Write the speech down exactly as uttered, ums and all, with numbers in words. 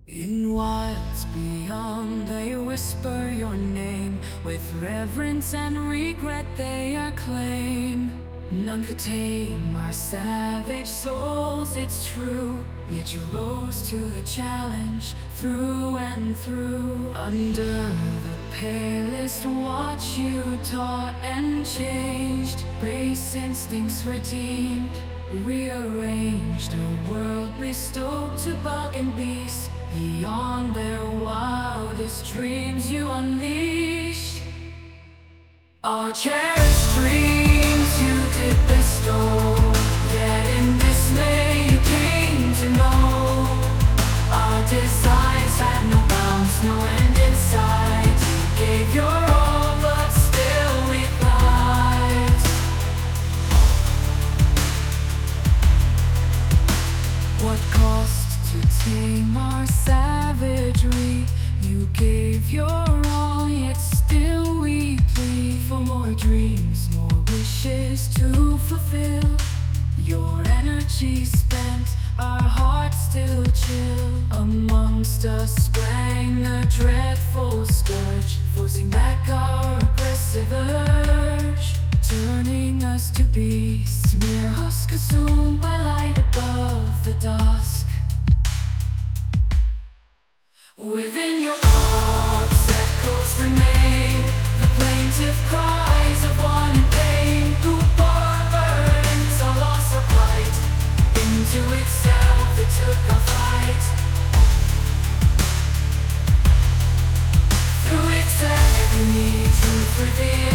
In wilds beyond they whisper your name. With reverence and regret they acclaim. None could tame our savage souls, it's true. Yet you rose to the challenge through and through. Under the palest watch you taught and changed. Base instincts redeemed, rearranged. A world bestowed to bug and beast. Beyond their wildest dreams you unleashed. Our cherished dreams you did bestow. Yet in dismay you came to know. Our designs had no bounds, no end in sight. You gave your all but still we fight. What cost to tame our savagery? You gave your all, yet still we plead for more dreams, more wishes to fulfill. Your energy spent, our hearts still chill. Amongst us sprang a dreadful scourge, forcing back our aggressive urge, turning us to beasts, mere husk consumed by light above the dusk. Within your arms echoes remain, the plaintive cries of one in pain, who bore burdens or loss or plight. Into itself it took a fight. Through its agony truth revealed.